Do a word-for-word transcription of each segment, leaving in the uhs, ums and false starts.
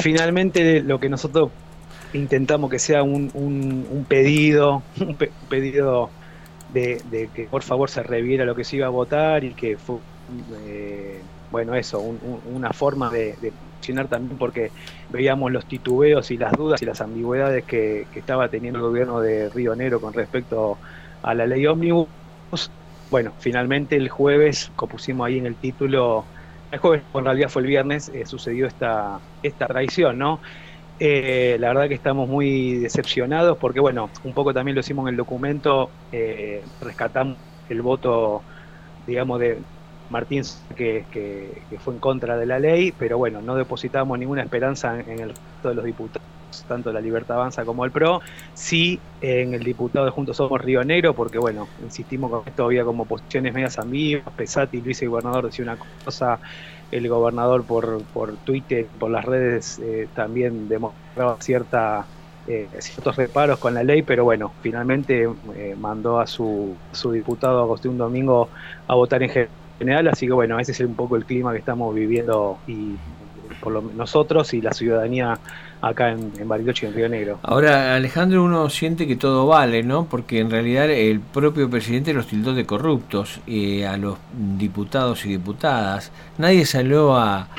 finalmente lo que nosotros intentamos que sea un, un, un pedido, un, pe, un pedido de, de que por favor se reviera lo que se iba a votar y que fue, eh, bueno, eso, un, un, una forma de, de funcionar también, porque veíamos los titubeos y las dudas y las ambigüedades que, que estaba teniendo el gobierno de Río Negro con respecto a la ley ómnibus. Bueno, finalmente el jueves, como pusimos ahí en el título, el jueves, en realidad fue el viernes, eh, sucedió esta, esta traición, ¿no? Eh, la verdad que estamos muy decepcionados porque, bueno, un poco también lo hicimos en el documento, eh, rescatamos el voto, digamos, de Martín, que, que, que fue en contra de la ley, pero bueno, no depositamos ninguna esperanza en, en el resto de los diputados, tanto la Libertad Avanza como el P R O, sí en el diputado de Juntos Somos Río Negro, porque bueno, insistimos con esto, había como posiciones medias ambiguas, Pesati, Luis el gobernador decía una cosa, el gobernador por, por Twitter, por las redes eh, también demostraba cierta, eh, ciertos reparos con la ley, pero bueno, finalmente eh, mandó a su, su diputado Agustín Domingo a votar en general, así que bueno, ese es un poco el clima que estamos viviendo y por lo, nosotros y la ciudadanía acá en, en Bariloche y en Río Negro. Ahora, Alejandro, uno siente que todo vale, ¿no? Porque en realidad el propio presidente los tildó de corruptos eh, a los diputados y diputadas. Nadie salió a, a,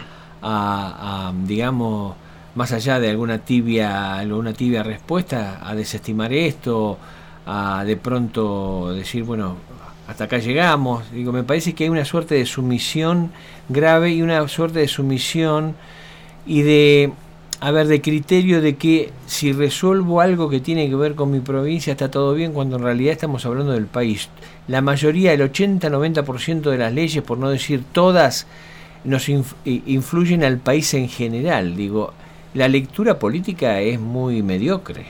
a, digamos, más allá de alguna tibia, alguna tibia respuesta, a desestimar esto, a de pronto decir, bueno, hasta acá llegamos. Digo, me parece que hay una suerte de sumisión grave y una suerte de sumisión y de, a ver, de criterio de que si resuelvo algo que tiene que ver con mi provincia está todo bien, cuando en realidad estamos hablando del país. La mayoría, el ochenta a noventa por ciento de las leyes, por no decir todas, nos influyen al país en general. Digo, la lectura política es muy mediocre.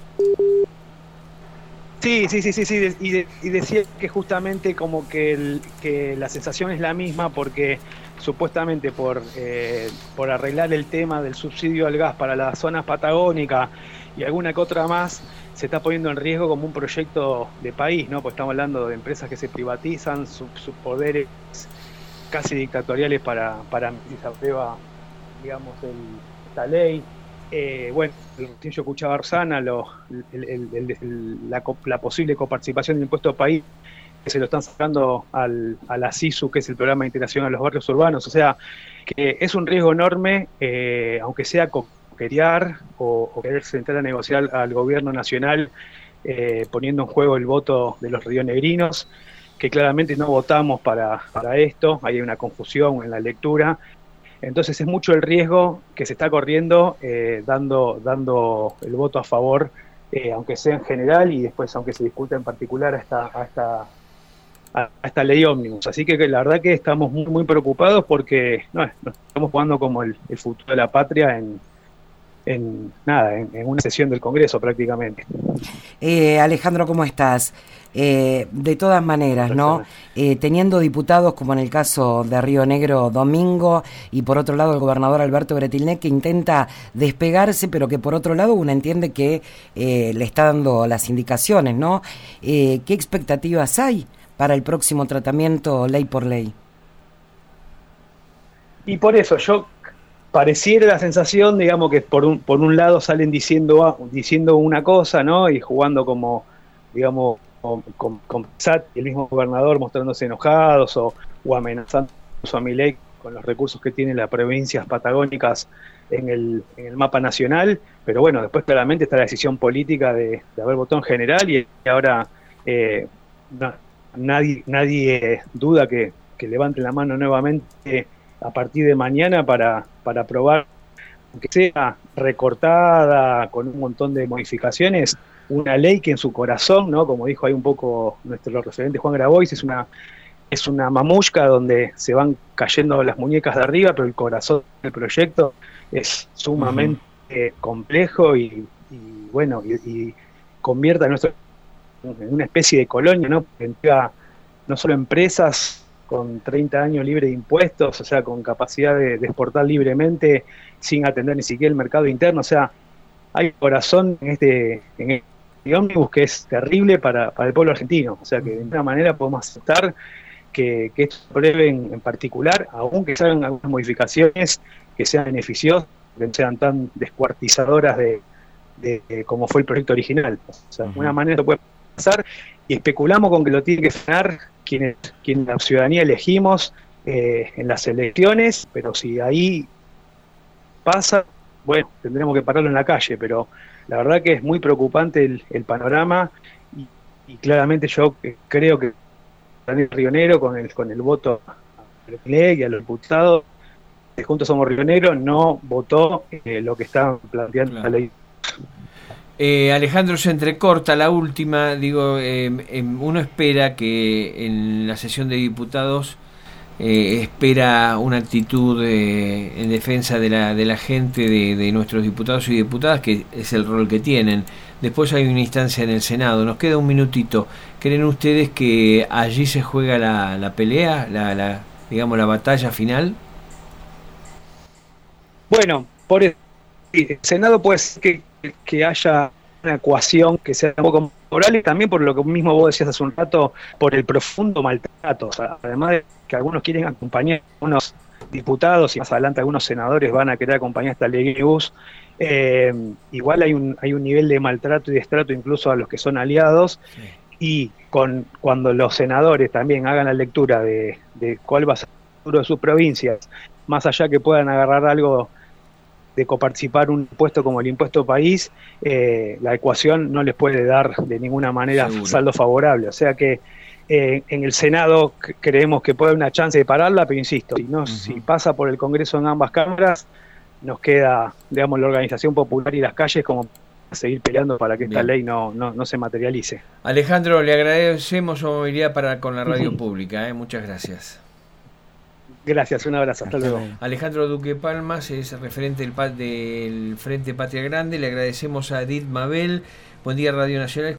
Sí, sí, sí, sí, sí, y, de, y decía que justamente como que, el, que la sensación es la misma porque supuestamente por, eh, por arreglar el tema del subsidio al gas para las zonas patagónicas y alguna que otra más, se está poniendo en riesgo como un proyecto de país, ¿no? Pues estamos hablando de empresas que se privatizan, sus su poderes casi dictatoriales para, para se aprueba, digamos, el, esta ley. Eh, bueno, yo escuchaba a Arzana, lo, el, el, el, el, la, la posible coparticipación del impuesto país, que se lo están sacando al, a la SISU, que es el programa de integración a los barrios urbanos. O sea, que es un riesgo enorme, eh, aunque sea coquetear o, o querer sentar a negociar al gobierno nacional, eh, poniendo en juego el voto de los rionegrinos, que claramente no votamos para, para esto, hay una confusión en la lectura. Entonces es mucho el riesgo que se está corriendo, eh, dando, dando el voto a favor, eh, aunque sea en general y después aunque se discuta en particular a esta, a esta, a esta ley ómnibus. Así que la verdad que estamos muy, muy preocupados porque no, nos estamos jugando como el, el futuro de la patria en, en nada, en, en una sesión del Congreso prácticamente. Eh, Alejandro, ¿cómo estás? Eh, de todas maneras, ¿no? Eh, teniendo diputados como en el caso de Río Negro Domingo y por otro lado el gobernador Alberto Bretilnec que intenta despegarse, pero que por otro lado uno entiende que eh, le está dando las indicaciones, ¿no? Eh, ¿Qué expectativas hay para el próximo tratamiento ley por ley? Y por eso yo pareciera la sensación, digamos, que por un, por un lado salen diciendo, diciendo una cosa, ¿no? Y jugando como, digamos, con, con, con Sat, el mismo gobernador mostrándose enojados o, o amenazando a Milei con los recursos que tienen las provincias patagónicas en el, en el mapa nacional, pero bueno, después claramente está la decisión política de, de haber votado en general y ahora eh, no, nadie, nadie duda que, que levanten la mano nuevamente a partir de mañana para, para aprobar, aunque sea recortada con un montón de modificaciones, una ley que en su corazón, ¿no? Como dijo ahí un poco nuestro referente Juan Grabois, es una es una mamushka donde se van cayendo las muñecas de arriba, pero el corazón del proyecto es sumamente uh-huh. complejo y, y bueno, y, y convierte a nuestro en una especie de colonia, ¿no? Que entrega no solo empresas con treinta años libre de impuestos, o sea, con capacidad de, de exportar libremente sin atender ni siquiera el mercado interno, o sea, hay corazón en este, en este ómnibus que es terrible para, para el pueblo argentino, o sea, que de alguna manera podemos aceptar que, que esto pruebe en, en particular, aunque se hagan algunas modificaciones que sean beneficiosas que no sean tan descuartizadoras de, de, de como fue el proyecto original. O sea, de uh-huh. una manera puede pasar y especulamos con que lo tiene que frenar quienes, quienes la ciudadanía elegimos eh, en las elecciones, pero si ahí pasa, bueno, tendremos que pararlo en la calle, pero la verdad que es muy preocupante el, el panorama y, y claramente yo creo que Daniel Rionero con el con el voto a Ley y a los diputados de Juntos Somos Río Negro no votó eh, lo que estaban planteando claro. la ley. Eh, Alejandro, se entrecorta la última, digo, eh, eh, uno espera que en la sesión de diputados eh, espera una actitud eh, en defensa de la, de la gente, de, de nuestros diputados y diputadas, que es el rol que tienen. Después hay una instancia en el Senado. Nos queda un minutito. ¿Creen ustedes que allí se juega la, la pelea, la, la digamos la batalla final? Bueno, por el, el Senado puede ser que, que haya una ecuación que sea un poco moral y también por lo que mismo vos decías hace un rato, por el profundo maltrato. O sea, además de que algunos quieren acompañar a unos diputados y más adelante algunos senadores van a querer acompañar esta ley de bus, eh, igual hay un, hay un nivel de maltrato y destrato incluso a los que son aliados. Sí. Y con cuando los senadores también hagan la lectura de, de cuál va a ser el futuro de sus provincias, más allá que puedan agarrar algo de coparticipar un impuesto como el impuesto país, eh, la ecuación no les puede dar de ninguna manera Seguro. saldo favorable. O sea que eh, en el Senado creemos que puede haber una chance de pararla, pero insisto, si, no, uh-huh. si pasa por el Congreso en ambas cámaras, nos queda, digamos, la organización popular y las calles como seguir peleando para que Bien. esta ley no, no, no se materialice. Alejandro, le agradecemos su movilidad para con la radio pública. ¿eh? Muchas gracias. Gracias, un abrazo, hasta, hasta luego. Alejandro Duque Palmas es referente del, del Frente Patria Grande. Le agradecemos a Edith Mabel. Buen día, Radio Nacional.